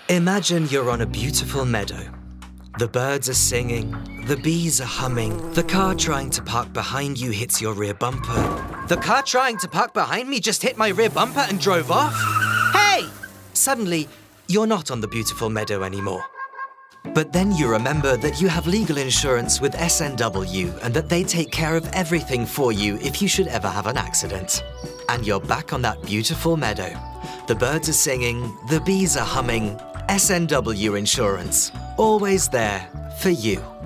Imagine you're on a beautiful meadow. The birds are singing, the bees are humming, the car trying to park behind you hits your rear bumper. The car trying to park behind me just hit my rear bumper and drove off? Hey! Suddenly, you're not on the beautiful meadow anymore. But then you remember that you have legal insurance with SNW and that they take care of everything for you if you should ever have an accident. And you're back on that beautiful meadow. The birds are singing, the bees are humming. SNW Insurance, always there for you.